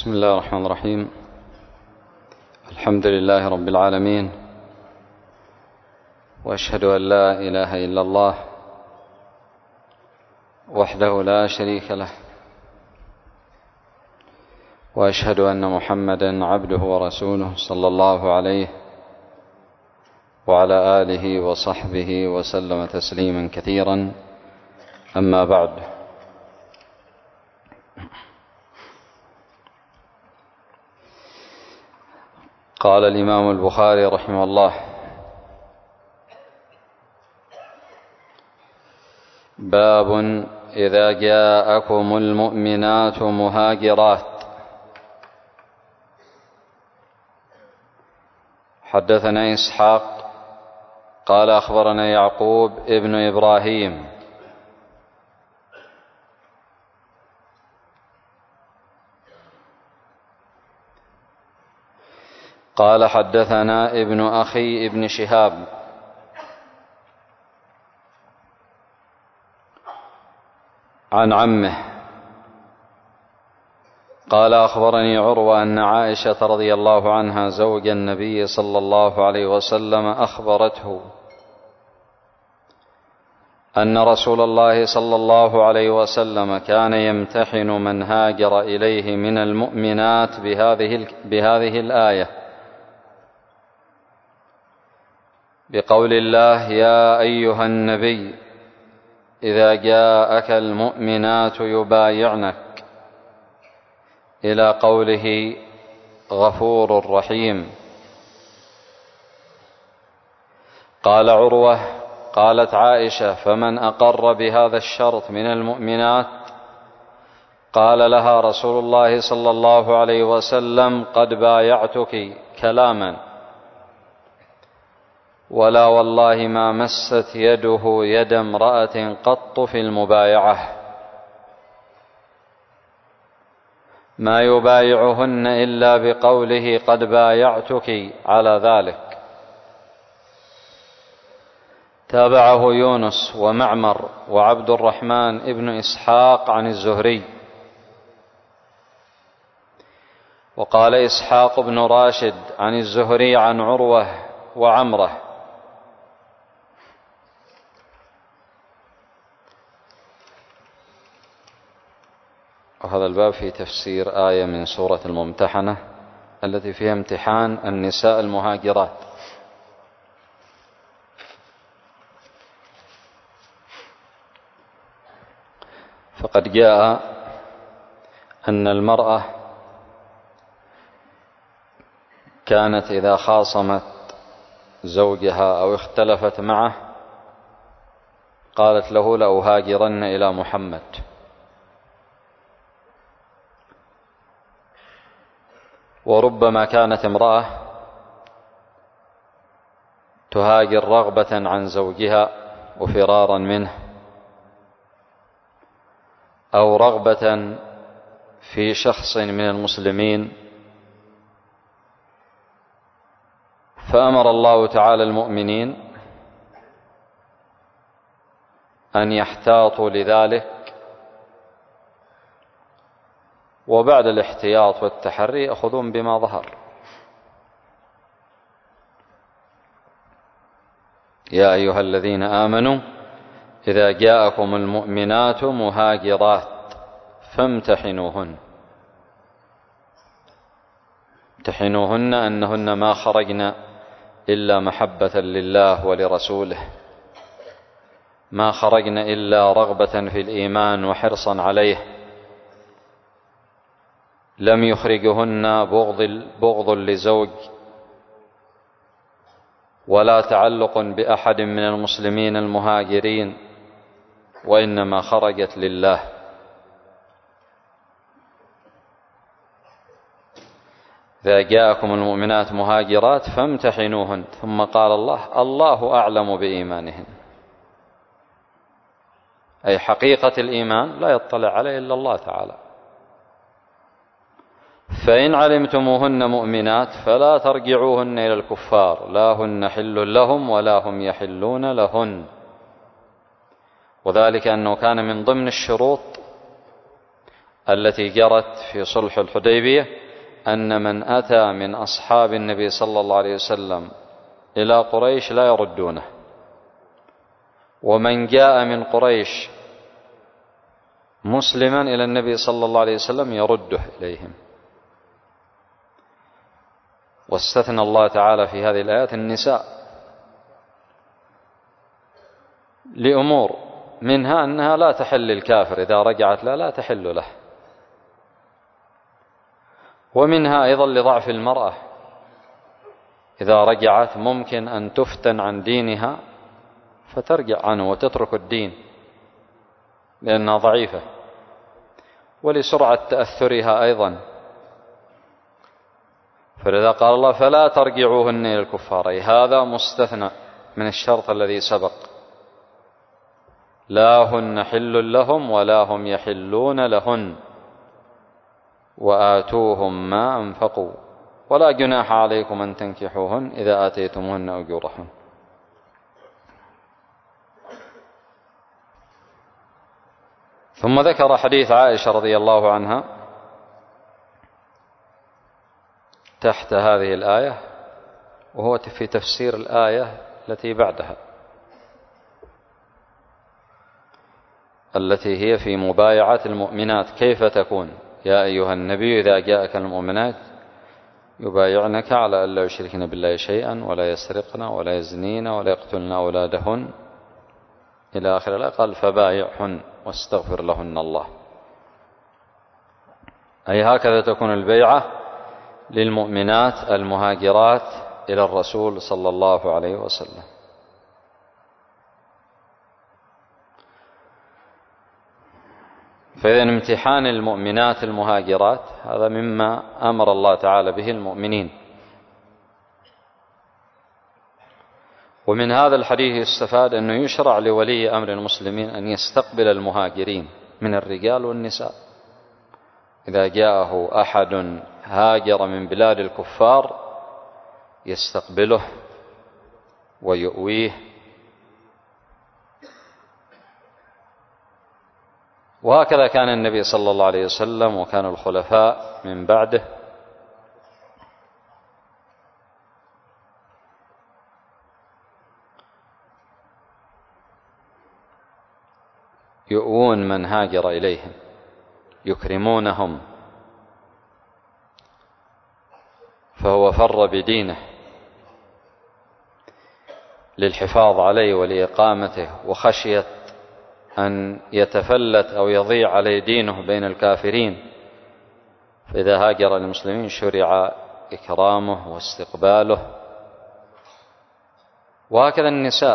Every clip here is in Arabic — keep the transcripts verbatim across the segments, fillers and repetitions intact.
بسم الله الرحمن الرحيم. الحمد لله رب العالمين، وأشهد أن لا إله إلا الله وحده لا شريك له، وأشهد أن محمدا عبده ورسوله صلى الله عليه وعلى آله وصحبه وسلم تسليما كثيرا. أما بعد، قال الإمام البخاري رحمه الله: باب إذا جاءكم المؤمنات مهاجرات. حدثنا إسحاق قال أخبرنا يعقوب ابن إبراهيم قال حدثنا ابن أخي ابن شهاب عن عمه قال أخبرني عروة أن عائشة رضي الله عنها زوج النبي صلى الله عليه وسلم أخبرته أن رسول الله صلى الله عليه وسلم كان يمتحن من هاجر إليه من المؤمنات بهذه, بهذه الآية، بقول الله: يا أيها النبي إذا جاءك المؤمنات يبايعنك، إلى قوله: غفور رحيم. قال عروة: قالت عائشة: فمن أقر بهذا الشرط من المؤمنات؟ قال لها رسول الله صلى الله عليه وسلم: قد بايعتك كلاما، ولا والله ما مست يده يد امرأة قط في المبايعة، ما يبايعهن إلا بقوله: قد بايعتك على ذلك. تابعه يونس ومعمر وعبد الرحمن ابن إسحاق عن الزهري. وقال إسحاق بن راشد عن الزهري عن عروة وعمره. وهذا الباب في تفسير آية من سورة الممتحنة التي فيها امتحان النساء المهاجرات. فقد جاء أن المرأة كانت إذا خاصمت زوجها أو اختلفت معه قالت له: لأهاجرن إلى محمد. وربما كانت امرأة تهاجر رغبة عن زوجها وفرارا منه، أو رغبة في شخص من المسلمين، فأمر الله تعالى المؤمنين أن يحتاطوا لذلك، وبعد الاحتياط والتحري يأخذون بما ظهر. يا أيها الذين آمنوا إذا جاءكم المؤمنات مهاجرات فامتحنوهن. امتحنوهن أنهن ما خرجن إلا محبة لله ولرسوله، ما خرجن إلا رغبة في الإيمان وحرصا عليه، لم يخرجهن بغض, بغض لزوج ولا تعلق بأحد من المسلمين المهاجرين، وإنما خرجت لله. إذا جاءكم المؤمنات مهاجرات فامتحنوهن، ثم قال الله: الله أعلم بإيمانهن، أي حقيقة الإيمان لا يطلع عليه إلا الله تعالى. فإن علمتموهن مؤمنات فلا ترجعوهن إلى الكفار، لا هن حل لهم ولا هم يحلون لهن. وذلك أنه كان من ضمن الشروط التي جرت في صلح الحديبية أن من أتى من أصحاب النبي صلى الله عليه وسلم إلى قريش لا يردونه، ومن جاء من قريش مسلما إلى النبي صلى الله عليه وسلم يرده إليهم. واستثنى الله تعالى في هذه الآيات النساء لأمور، منها أنها لا تحل للكافر إذا رجعت لا لا تحل له، ومنها أيضا لضعف المرأة إذا رجعت ممكن أن تفتن عن دينها فترجع عنه وتترك الدين لأنها ضعيفة، ولسرعة تأثرها أيضا. فلذا قال الله فلا ترجعوهن إلى الكفار، أي هذا مستثنى من الشرط الذي سبق، لا هن حل لهم ولا هم يحلون لهن وآتوهم ما أنفقوا ولا جناح عليكم أن تنكحوهن إذا آتيتموهن أجورهن. ثم ذكر حديث عائشة رضي الله عنها تحت هذه الآية، وهو في تفسير الآية التي بعدها التي هي في مبايعة المؤمنات. كيف تكون يا أيها النبي إذا جاءك المؤمنات يبايعنك على ألا يشركن بالله شيئا ولا يسرقن ولا يزنين ولا يقتلن أولادهن إلى آخر الآية، قال فبايعهن واستغفر لهن الله. أي هكذا تكون البيعة للمؤمنات المهاجرات إلى الرسول صلى الله عليه وسلم. فإذا امتحان المؤمنات المهاجرات هذا مما أمر الله تعالى به المؤمنين. ومن هذا الحديث يستفاد أنه يشرع لولي أمر المسلمين أن يستقبل المهاجرين من الرجال والنساء. إذا جاءه أحد هاجر من بلاد الكفار يستقبله ويؤويه. وهكذا كان النبي صلى الله عليه وسلم وكان الخلفاء من بعده يؤوون من هاجر إليهم، يكرمونهم، فهو فر بدينه للحفاظ عليه ولإقامته، وخشية أن يتفلت أو يضيع عليه دينه بين الكافرين، فإذا هاجر المسلمين شرع إكرامه واستقباله. وهكذا النساء،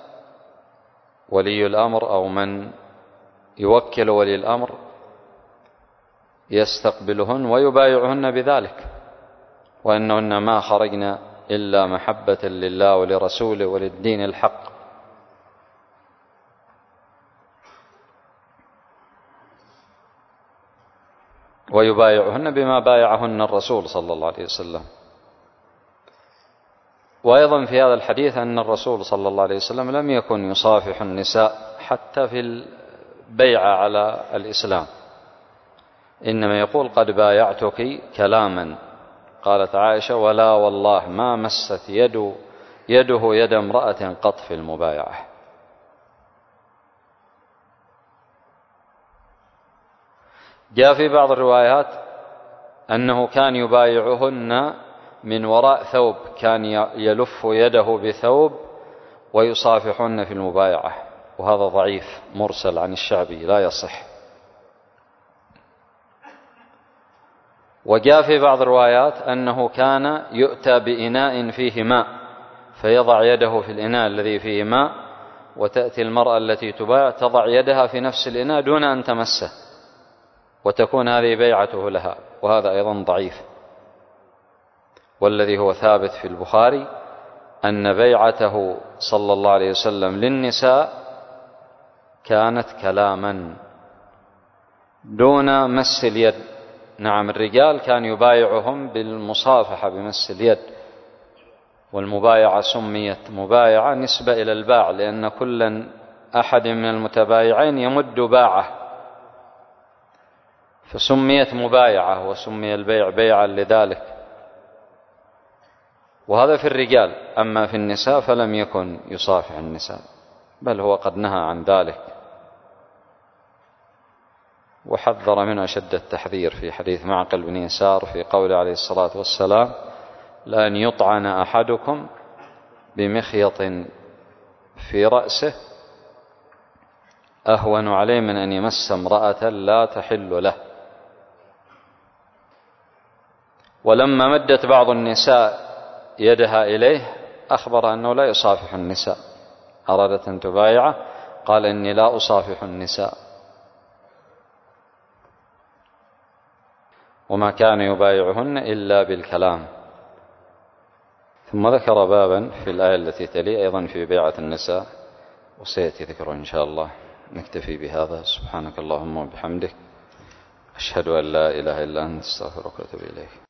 ولي الأمر أو من يوكل ولي الأمر يستقبلهن ويبايعهن بذلك، وأنهن ما خرجن إلا محبة لله ولرسوله وللدين الحق. ويبايعهن بما بايعهن الرسول صلى الله عليه وسلم. وأيضا في هذا الحديث أن الرسول صلى الله عليه وسلم لم يكن يصافح النساء حتى في البيعة على الإسلام، إنما يقول قد بايعتك كلاما. قالت عائشة ولا والله ما مست يد يده يد امرأة قط في المبايعة. جاء في بعض الروايات أنه كان يبايعهن من وراء ثوب، كان يلف يده بثوب ويصافحن في المبايعة، وهذا ضعيف مرسل عن الشعبي لا يصح. وجاء في بعض الروايات أنه كان يؤتى بإناء فيه ماء فيضع يده في الإناء الذي فيه ماء، وتأتي المرأة التي تبايع تضع يدها في نفس الإناء دون أن تمسه، وتكون هذه بيعته لها، وهذا أيضا ضعيف. والذي هو ثابت في البخاري أن بيعته صلى الله عليه وسلم للنساء كانت كلاما دون مس اليد. نعم الرجال كان يبايعهم بالمصافحة بمس اليد، والمبايعة سميت مبايعة نسبة إلى الباع، لأن كل أحد من المتبايعين يمد باعه، فسميت مبايعة وسمي البيع بيعا لذلك. وهذا في الرجال. أما في النساء فلم يكن يصافح النساء، بل هو قد نهى عن ذلك وحذر منه أشد التحذير في حديث معقل بن يسار في قول عليه الصلاة والسلام: لأن يطعن أحدكم بمخيط في رأسه أهون عليه من أن يمس امرأة لا تحل له. ولما مدت بعض النساء يدها إليه أخبر أنه لا يصافح النساء. أرادت أن تبايعه قال: إني لا أصافح النساء. وما كان يبايعهن إلا بالكلام. ثم ذكر بابا في الآية التي تلي أيضا في بيعة النساء، وسيأتي ذكره إن شاء الله. نكتفي بهذا. سبحانك اللهم وبحمدك، أشهد أن لا إله إلا أنت، أستغفرك وأتوب إليك.